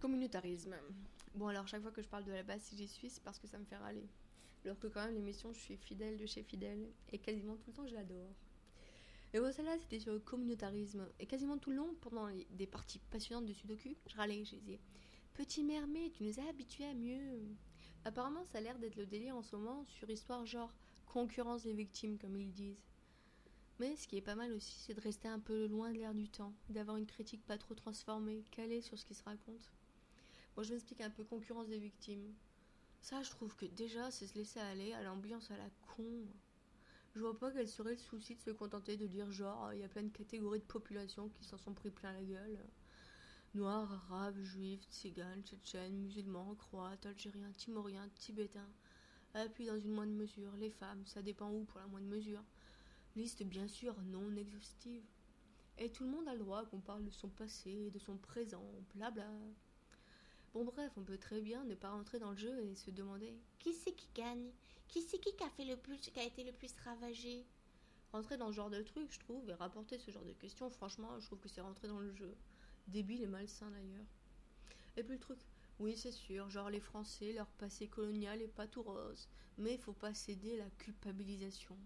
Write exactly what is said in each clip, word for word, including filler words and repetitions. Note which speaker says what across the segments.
Speaker 1: Communautarisme. Bon, alors chaque fois que je parle de la base, si j'y suis, c'est parce que ça me fait râler. Alors que quand même, l'émission, je suis fidèle de chez fidèle, et quasiment tout le temps, je l'adore. Et bon, celle-là, c'était sur le communautarisme. Et quasiment tout le long, pendant les- des parties passionnantes de Sudoku, je râlais, je disais « Petit mermaid, tu nous as habitués à mieux !» Apparemment, ça a l'air d'être le délire en ce moment sur histoire genre concurrence des victimes, comme ils disent. Mais ce qui est pas mal aussi, c'est de rester un peu loin de l'air du temps, d'avoir une critique pas trop transformée, calée sur ce qui se raconte. Bon, je m'explique un peu concurrence des victimes. Ça, je trouve que déjà, c'est se laisser aller à l'ambiance à la con. Je vois pas quel serait le souci de se contenter de dire genre, il y a plein de catégories de population qui s'en sont pris plein la gueule. Noirs, arabes, juifs, tziganes, tchétchènes, musulmans, croates, algériens, timoriens, tibétains. Et puis dans une moindre mesure, les femmes, ça dépend où pour la moindre mesure. Liste bien sûr non exhaustive. Et tout le monde a le droit qu'on parle de son passé, de son présent, blabla. Bon bref, on peut très bien ne pas rentrer dans le jeu et se demander qui c'est qui gagne, qui c'est qui a fait le plus, qui a été le plus ravagé. Rentrer dans ce genre de truc, je trouve, et rapporter ce genre de questions, franchement, je trouve que c'est rentrer dans le jeu. Débile et malsain d'ailleurs. Et puis le truc, oui c'est sûr, genre les Français, leur passé colonial est pas tout rose, mais il faut pas céder à la culpabilisation.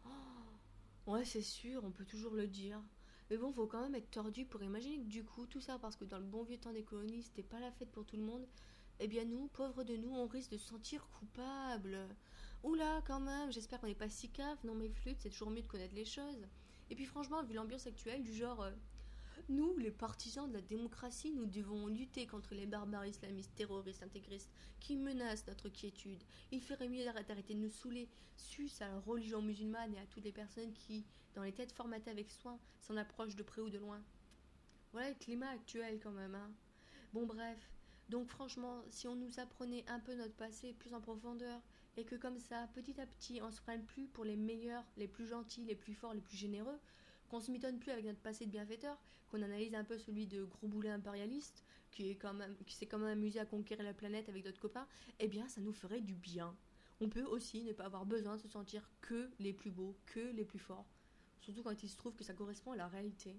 Speaker 1: Oh, ouais c'est sûr, on peut toujours le dire. Mais bon, faut quand même être tordu pour imaginer que du coup, tout ça parce que dans le bon vieux temps des colonies, c'était pas la fête pour tout le monde, eh bien nous, pauvres de nous, on risque de se sentir coupables. Oula, quand même, j'espère qu'on n'est pas si cave, non mais flûte, c'est toujours mieux de connaître les choses. Et puis franchement, vu l'ambiance actuelle, du genre, euh, nous, les partisans de la démocratie, nous devons lutter contre les barbares islamistes, terroristes, intégristes, qui menacent notre quiétude. Il ferait mieux d'arrêter de nous saouler, sus à la religion musulmane et à toutes les personnes qui, dans les têtes formatées avec soin, s'en approchent de près ou de loin. Voilà le climat actuel quand même, hein. Bon bref, donc franchement, si on nous apprenait un peu notre passé plus en profondeur, et que comme ça, petit à petit, on se prenne plus pour les meilleurs, les plus gentils, les plus forts, les plus généreux, qu'on se mitonne plus avec notre passé de bienfaiteur, qu'on analyse un peu celui de gros boulet impérialiste, qui est quand même, qui s'est quand même amusé à conquérir la planète avec d'autres copains, eh bien ça nous ferait du bien. On peut aussi ne pas avoir besoin de se sentir que les plus beaux, que les plus forts, surtout quand il se trouve que ça correspond à la réalité.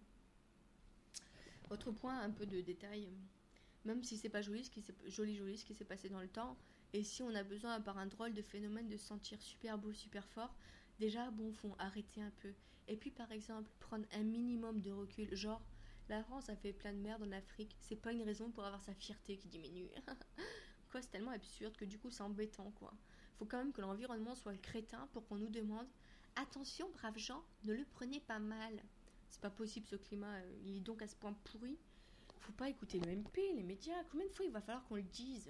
Speaker 1: Autre point, un peu de détail, même si c'est pas joli ce qui s'est, joli joli ce qui s'est passé dans le temps, et si on a besoin par un drôle de phénomène de se sentir super beau, super fort, déjà bon faut arrêter un peu. Et puis par exemple prendre un minimum de recul, genre la France a fait plein de merde en Afrique, c'est pas une raison pour avoir sa fierté qui diminue. Quoi, c'est tellement absurde que du coup c'est embêtant quoi. Faut quand même que l'environnement soit le crétin pour qu'on nous demande attention braves gens, ne le prenez pas mal. C'est pas possible ce climat, euh, il est donc à ce point pourri. Faut pas écouter le M P, les médias. Combien de fois il va falloir qu'on le dise?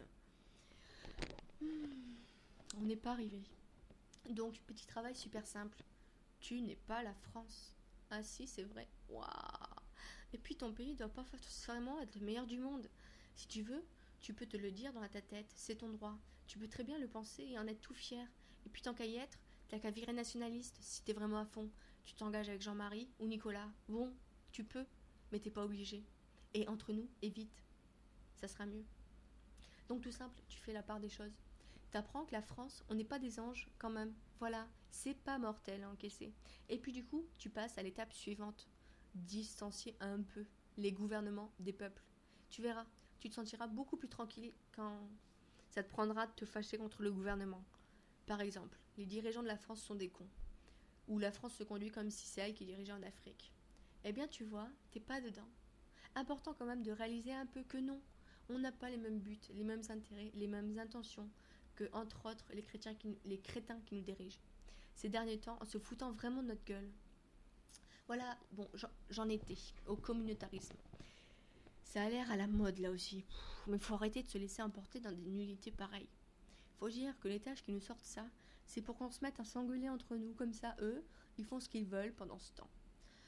Speaker 1: hmm, On n'est pas arrivé. Donc, petit travail super simple. Tu n'es pas la France. Ah si, c'est vrai. Waouh. Et puis ton pays doit pas forcément être le meilleur du monde. Si tu veux, tu peux te le dire dans ta tête. C'est ton droit. Tu peux très bien le penser et en être tout fier. Et puis tant qu'à y être, t'as qu'à virer nationaliste si t'es vraiment à fond. Tu t'engages avec Jean-Marie ou Nicolas. Bon, tu peux, mais t'es pas obligé. Et entre nous, évite. Ça sera mieux. Donc tout simple, tu fais la part des choses. T'apprends que la France, on n'est pas des anges quand même. Voilà, c'est pas mortel à encaisser. Et puis du coup, tu passes à l'étape suivante. Distancier un peu les gouvernements des peuples. Tu verras, tu te sentiras beaucoup plus tranquille quand ça te prendra de te fâcher contre le gouvernement. Par exemple, les dirigeants de la France sont des cons. Ou la France se conduit comme si c'est elle qui dirigeait en Afrique. Eh bien tu vois, t'es pas dedans. Important quand même de réaliser un peu que non, on n'a pas les mêmes buts, les mêmes intérêts, les mêmes intentions que, entre autres, les, chrétiens qui, les crétins qui nous dirigent. Ces derniers temps, en se foutant vraiment de notre gueule. Voilà, bon, j'en étais au communautarisme. Ça a l'air à la mode là aussi, Pff, mais faut arrêter de se laisser emporter dans des nullités pareilles. Faut dire que les tâches qui nous sortent ça, c'est pour qu'on se mette à s'engueuler entre nous, comme ça, eux, ils font ce qu'ils veulent pendant ce temps.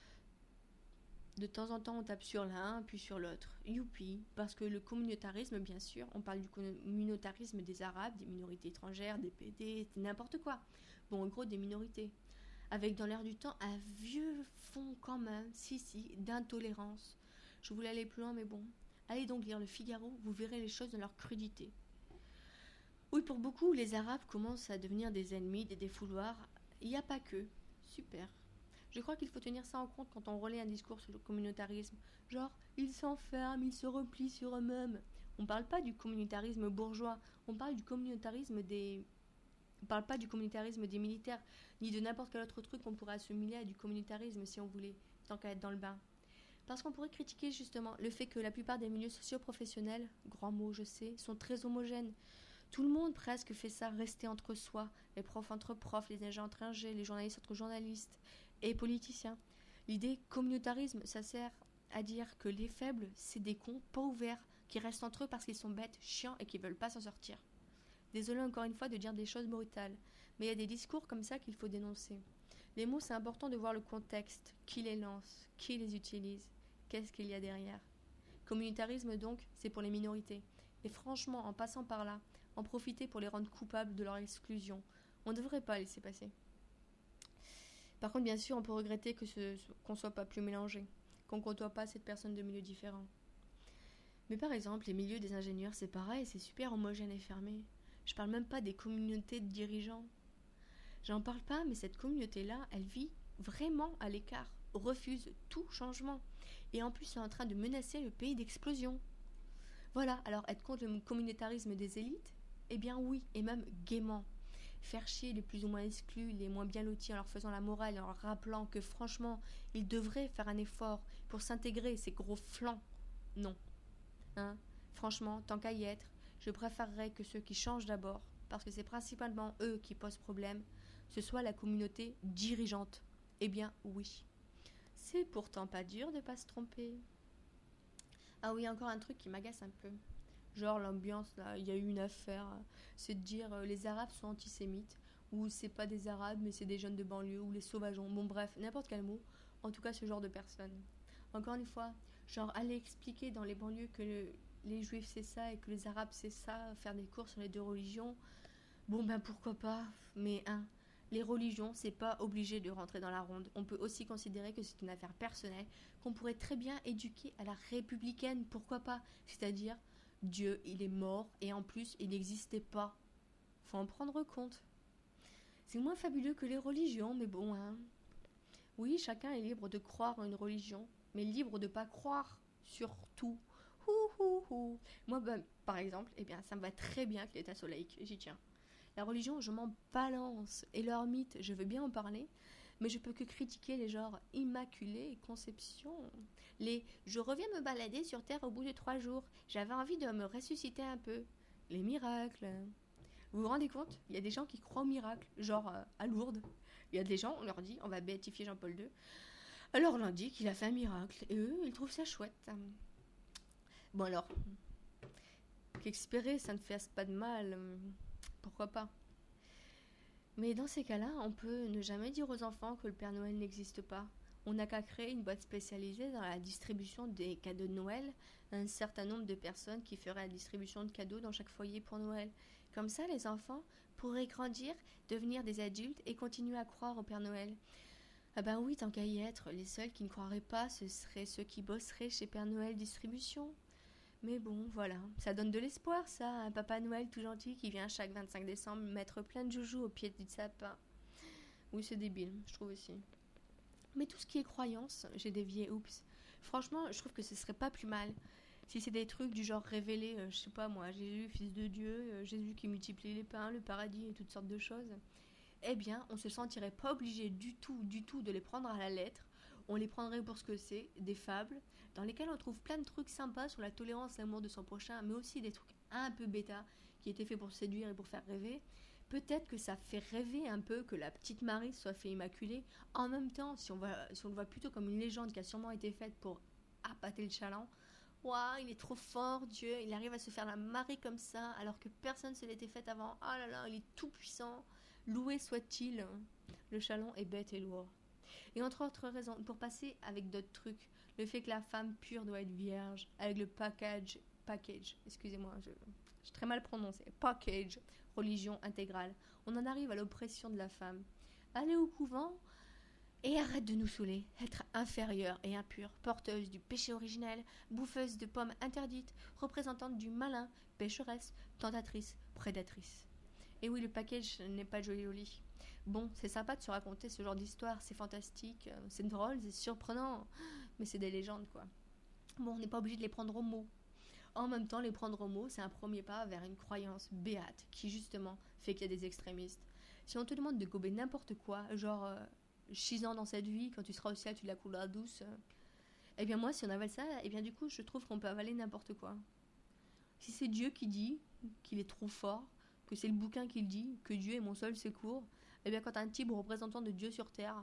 Speaker 1: De temps en temps, on tape sur l'un, puis sur l'autre. Youpi, parce que le communautarisme, bien sûr, on parle du communautarisme des Arabes, des minorités étrangères, des P D, n'importe quoi. Bon, en gros, des minorités. Avec dans l'air du temps un vieux fond quand même, si si, d'intolérance. Je voulais aller plus loin, mais bon. Allez donc lire le Figaro, vous verrez les choses dans leur crudité. Oui, pour beaucoup, les Arabes commencent à devenir des ennemis, des défouloirs. Il n'y a pas que. Super. Je crois qu'il faut tenir ça en compte quand on relaie un discours sur le communautarisme. Genre, ils s'enferment, ils se replient sur eux-mêmes. On parle pas du communautarisme bourgeois, on parle du communautarisme des... On parle pas du communautarisme des militaires, ni de n'importe quel autre truc qu'on pourrait assimiler à du communautarisme si on voulait, tant qu'à être dans le bain. Parce qu'on pourrait critiquer justement le fait que la plupart des milieux socio-professionnels, grand mot je sais, sont très homogènes. Tout le monde presque fait ça, rester entre soi, les profs entre profs, les ingénieurs entre ingénieurs, les journalistes entre journalistes et politiciens. L'idée communautarisme, ça sert à dire que les faibles, c'est des cons pas ouverts, qui restent entre eux parce qu'ils sont bêtes, chiants et qui veulent pas s'en sortir. Désolé encore une fois de dire des choses brutales, mais il y a des discours comme ça qu'il faut dénoncer. Les mots, c'est important de voir le contexte, qui les lance, qui les utilise, qu'est-ce qu'il y a derrière. Communautarisme donc, c'est pour les minorités. Et franchement, en passant par là, en profiter pour les rendre coupables de leur exclusion. On ne devrait pas laisser passer. Par contre, bien sûr, on peut regretter que ce, qu'on ne soit pas plus mélangé, qu'on ne côtoie pas cette personne de milieux différents. Mais par exemple, les milieux des ingénieurs, c'est pareil, c'est super homogène et fermé. Je parle même pas des communautés de dirigeants. J'en parle pas, mais cette communauté-là, elle vit vraiment à l'écart, refuse tout changement. Et en plus, c'est en train de menacer le pays d'explosion. Voilà, alors être contre le communautarisme des élites? Eh bien oui, et même gaiement. Faire chier les plus ou moins exclus, les moins bien lotis en leur faisant la morale et en leur rappelant que franchement, ils devraient faire un effort pour s'intégrer, ces gros flancs. Non. Hein? Franchement, tant qu'à y être, je préférerais que ceux qui changent d'abord, parce que c'est principalement eux qui posent problème, ce soit la communauté dirigeante. Eh bien oui. C'est pourtant pas dur de pas se tromper. Ah oui, encore un truc qui m'agace un peu. Genre l'ambiance, là, il y a eu une affaire, c'est de dire euh, les Arabes sont antisémites, ou c'est pas des Arabes, mais c'est des jeunes de banlieue, ou les sauvageons, bon bref, n'importe quel mot, en tout cas ce genre de personnes. Encore une fois, genre aller expliquer dans les banlieues que le, les Juifs c'est ça, et que les Arabes c'est ça, faire des cours sur les deux religions, bon ben pourquoi pas, mais hein, les religions, c'est pas obligé de rentrer dans la ronde. On peut aussi considérer que c'est une affaire personnelle, qu'on pourrait très bien éduquer à la républicaine, pourquoi pas, c'est-à-dire Dieu, il est mort et en plus, il n'existait pas. Faut en prendre compte. C'est moins fabuleux que les religions, mais bon, hein. Oui, chacun est libre de croire en une religion, mais libre de pas croire, surtout. Ouh, ouh, ouh. Moi, bah, par exemple, eh bien, ça me va très bien que l'État soit laïque, j'y tiens. La religion, je m'en balance, et leurs mythes, je veux bien en parler, mais je peux que critiquer les genres immaculés et conception. Les « je reviens me balader sur Terre au bout de trois jours, j'avais envie de me ressusciter un peu ». Les miracles. Vous vous rendez compte? Il y a des gens qui croient aux miracles, genre euh, à Lourdes. Il y a des gens, on leur dit, on va béatifier Jean-Paul deux. Alors on leur dit qu'il a fait un miracle, et eux, ils trouvent ça chouette. Bon alors, qu'expérer, ça ne fasse pas de mal, pourquoi pas? Mais dans ces cas-là, on peut ne jamais dire aux enfants que le Père Noël n'existe pas. On n'a qu'à créer une boîte spécialisée dans la distribution des cadeaux de Noël, un certain nombre de personnes qui feraient la distribution de cadeaux dans chaque foyer pour Noël. Comme ça, les enfants pourraient grandir, devenir des adultes et continuer à croire au Père Noël. Ah ben oui, tant qu'à y être, les seuls qui ne croiraient pas, ce seraient ceux qui bosseraient chez Père Noël Distribution. Mais bon, voilà, ça donne de l'espoir, ça, un Papa Noël tout gentil qui vient chaque vingt-cinq décembre mettre plein de joujoux au pied du sapin. Oui, c'est débile, je trouve aussi. Mais tout ce qui est croyance, j'ai dévié, oups. Franchement, je trouve que ce serait pas plus mal. Si c'est des trucs du genre révélé, euh, je sais pas moi, Jésus, fils de Dieu, euh, Jésus qui multiplie les pains, le paradis et toutes sortes de choses, eh bien, on se sentirait pas obligé du tout, du tout de les prendre à la lettre. On les prendrait pour ce que c'est, des fables, dans lesquelles on trouve plein de trucs sympas sur la tolérance, l'amour de son prochain, mais aussi des trucs un peu bêta, qui étaient faits pour séduire et pour faire rêver. Peut-être que ça fait rêver un peu que la petite Marie soit fait immaculée. En même temps, si on, voit, si on le voit plutôt comme une légende qui a sûrement été faite pour appâter le chaland, waouh, il est trop fort, Dieu, il arrive à se faire la Marie comme ça, alors que personne ne se l'était faite avant. Ah là là, il est tout puissant, loué soit-il. Le chaland est bête et lourd. Et entre autres raisons, pour passer avec d'autres trucs, le fait que la femme pure doit être vierge, avec le package, package, excusez-moi, je, j'ai très mal prononcé, package, religion intégrale. On en arrive à l'oppression de la femme. Aller au couvent et arrête de nous saouler, être inférieure et impure, porteuse du péché originel, bouffeuse de pommes interdites, représentante du malin, pécheresse, tentatrice, prédatrice. Et oui, le package n'est pas joli au lit. Bon, c'est sympa de se raconter ce genre d'histoire, c'est fantastique, c'est drôle, c'est surprenant, mais c'est des légendes, quoi. Bon, on n'est pas obligé de les prendre au mot. en même temps, les prendre au mot, c'est un premier pas vers une croyance béate qui, justement, fait qu'il y a des extrémistes. Si on te demande de gober n'importe quoi, genre euh, six ans dans cette vie, quand tu seras au ciel, tu la couleras douce, euh, eh bien moi, si on avale ça, eh bien du coup, je trouve qu'on peut avaler n'importe quoi. Si c'est Dieu qui dit qu'il est trop fort, que c'est le bouquin qui le dit, que Dieu est mon seul secours, eh bien quand un type représentant de Dieu sur terre,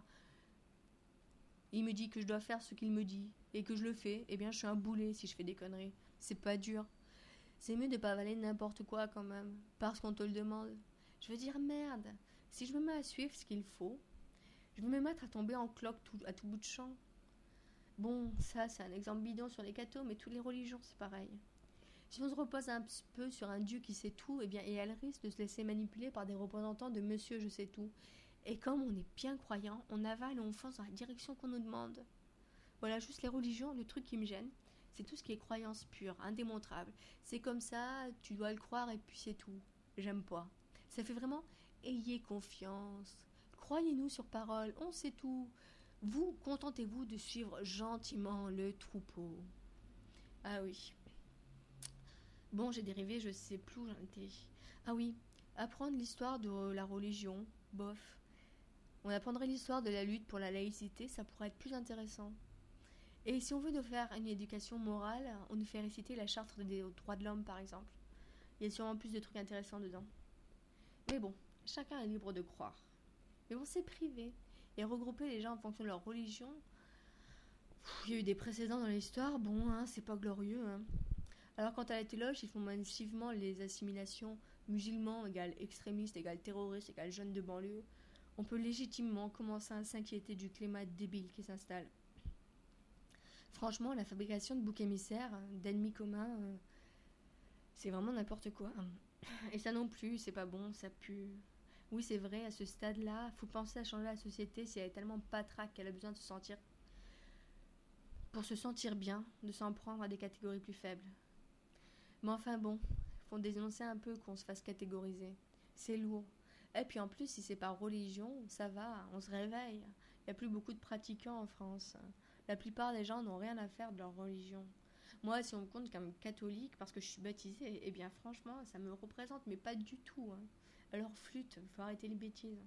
Speaker 1: il me dit que je dois faire ce qu'il me dit, et que je le fais, eh bien je suis un boulet si je fais des conneries. C'est pas dur. C'est mieux de pas avaler n'importe quoi quand même, parce qu'on te le demande. Je veux dire, merde, si je me mets à suivre ce qu'il faut, je vais me mettre à tomber en cloque tout, à tout bout de champ. Bon, ça c'est un exemple bidon sur les cathos, mais toutes les religions c'est pareil. Si on se repose un peu sur un Dieu qui sait tout, eh bien, et elle risque de se laisser manipuler par des représentants de Monsieur Je sais tout. Et comme on est bien croyant, on avale et on fonce dans la direction qu'on nous demande. Voilà, juste les religions, le truc qui me gêne, c'est tout ce qui est croyance pure, indémontrable. C'est comme ça, tu dois le croire et puis c'est tout. J'aime pas. Ça fait vraiment ayez confiance. Croyez-nous sur parole, on sait tout. Vous, contentez-vous de suivre gentiment le troupeau. Ah oui. Bon, j'ai dérivé, je sais plus où j'en étais. Ah oui, apprendre l'histoire de la religion, bof. On apprendrait l'histoire de la lutte pour la laïcité, ça pourrait être plus intéressant. Et si on veut nous faire une éducation morale, on nous fait réciter la charte des droits de l'homme, par exemple. Il y a sûrement plus de trucs intéressants dedans. Mais bon, chacun est libre de croire. Mais bon, c'est privé. Et regrouper les gens en fonction de leur religion, il y a eu des précédents dans l'histoire, bon, hein, c'est pas glorieux. Hein. Alors quant à la téloge, ils font massivement les assimilations musulmans égale extrémistes, égale terroristes, égale jeunes de banlieue. On peut légitimement commencer à s'inquiéter du climat débile qui s'installe. Franchement, la fabrication de boucs émissaires, d'ennemis communs, euh, c'est vraiment n'importe quoi. Et ça non plus, c'est pas bon, ça pue. Oui, c'est vrai, à ce stade-là, faut penser à changer la société si elle est tellement patraque qu'elle a besoin de se sentir... Pour se sentir bien, de s'en prendre à des catégories plus faibles. Mais enfin bon, faut dénoncer un peu qu'on se fasse catégoriser. C'est lourd. Et puis en plus, si c'est par religion, ça va, on se réveille. Il n'y a plus beaucoup de pratiquants en France. La plupart des gens n'ont rien à faire de leur religion. Moi, si on me compte comme catholique, parce que je suis baptisée, eh bien franchement, ça me représente, mais pas du tout. Hein. Alors flûte, faut arrêter les bêtises.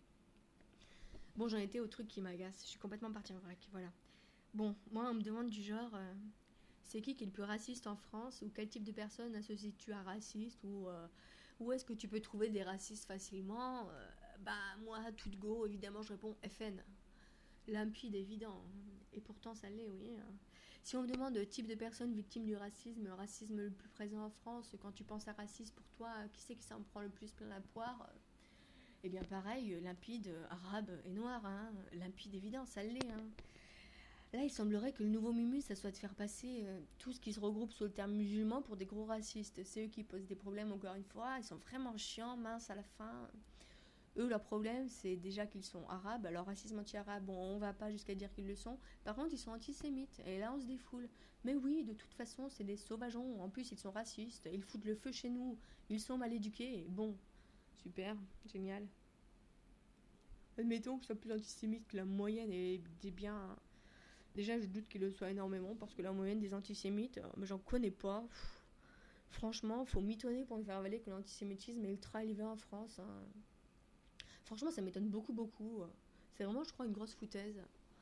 Speaker 1: Bon, j'en étais au truc qui m'agace. Je suis complètement partie en vrac, voilà. Bon, moi, on me demande du genre... Euh, c'est qui qui est le plus raciste en France, ou quel type de personne associes-tu à raciste, ou euh, où est-ce que tu peux trouver des racistes facilement euh, Bah moi, tout de go, évidemment, je réponds F N. Limpide, évident. Et pourtant, ça l'est, oui. Si on me demande le type de personne victime du racisme, le racisme le plus présent en France, quand tu penses à racisme pour toi, qui c'est qui s'en prend le plus plein la poire Eh bien pareil, limpide, arabe et noir. Hein. Limpide, évident, ça l'est. Hein. Là, il semblerait que le nouveau mumu, ça soit de faire passer euh, tout ce qui se regroupe sous le terme musulman pour des gros racistes. C'est eux qui posent des problèmes, encore une fois. Ils sont vraiment chiants, minces à la fin. Eux, leur problème, c'est déjà qu'ils sont arabes. Alors, racisme anti-arabe, bon, on va pas jusqu'à dire qu'ils le sont. Par contre, ils sont antisémites. Et là, on se défoule. Mais oui, de toute façon, c'est des sauvageons. En plus, ils sont racistes. Ils foutent le feu chez nous. Ils sont mal éduqués. Bon, super, génial. Admettons que ce soit plus antisémite que la moyenne et des biens... Déjà, je doute qu'il le soit énormément parce que la moyenne des antisémites, euh, mais j'en connais pas. Pff, franchement, faut mitonner pour me faire avaler que l'antisémitisme est ultra élevé en France. Hein. Franchement, ça m'étonne beaucoup, beaucoup. C'est vraiment, je crois, une grosse foutaise.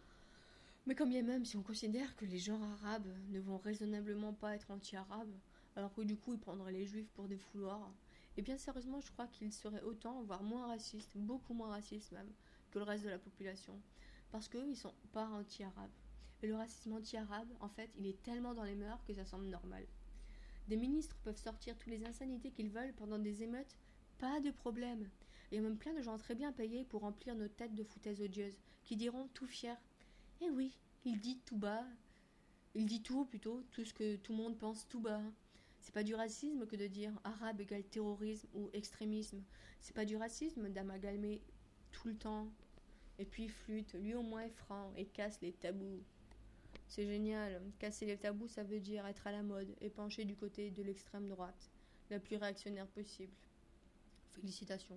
Speaker 1: Mais quand bien même, si on considère que les gens arabes ne vont raisonnablement pas être anti-arabes, alors que du coup, ils prendraient les juifs pour des fouloirs, eh bien, sérieusement, je crois qu'ils seraient autant, voire moins racistes, beaucoup moins racistes même, que le reste de la population. Parce qu'eux, ils sont pas anti-arabes. Et le racisme anti-arabe, en fait, il est tellement dans les mœurs que ça semble normal. Des ministres peuvent sortir toutes les insanités qu'ils veulent pendant des émeutes, pas de problème. Il y a même plein de gens très bien payés pour remplir nos têtes de foutaises odieuses, qui diront tout fiers « Eh oui, il dit tout bas, il dit tout plutôt, tout ce que tout le monde pense tout bas. » C'est pas du racisme que de dire « arabe égale terrorisme » ou « extrémisme ». C'est pas du racisme d'amalgamer tout le temps. Et puis flûte, lui au moins est franc et casse les tabous. C'est génial. Casser les tabous, ça veut dire être à la mode et pencher du côté de l'extrême droite, la plus réactionnaire possible. Félicitations.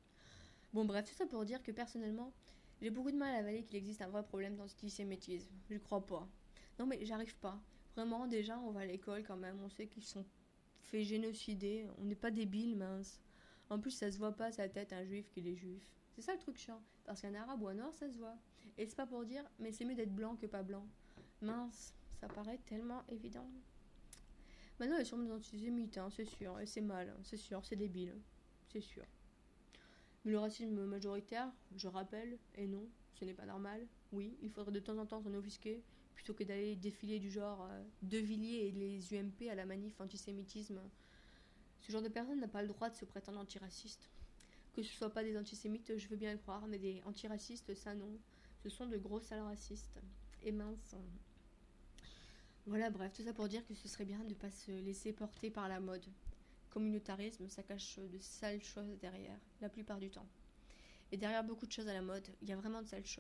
Speaker 1: Bon bref, tout ça pour dire que personnellement, j'ai beaucoup de mal à avaler qu'il existe un vrai problème d'antisémitisme. Je crois pas. Non mais j'arrive pas. Vraiment, déjà, on va à l'école quand même, on sait qu'ils sont fait génocider, on n'est pas débiles, mince. En plus, ça se voit pas sa tête, un juif qu'il est juif. C'est ça le truc chiant, parce qu'un arabe ou un noir, ça se voit. Et c'est pas pour dire, mais c'est mieux d'être blanc que pas blanc. Mince, ça paraît tellement évident. Maintenant, il y a sûrement des antisémites, hein, c'est sûr, et c'est mal, hein, c'est sûr, c'est débile, c'est sûr. Mais le racisme majoritaire, je rappelle, et non, ce n'est pas normal. Oui, il faudrait de temps en temps s'en offusquer, plutôt que d'aller défiler du genre euh, De Villiers et les U M P à la manif antisémitisme. Ce genre de personne n'a pas le droit de se prétendre antiraciste. Que ce soit pas des antisémites, je veux bien le croire, mais des antiracistes, ça non. Ce sont de gros sales racistes. Et mince. Voilà, bref, tout ça pour dire que ce serait bien de ne pas se laisser porter par la mode. Communautarisme, ça cache de sales choses derrière, la plupart du temps. Et derrière beaucoup de choses à la mode, il y a vraiment de sales choses.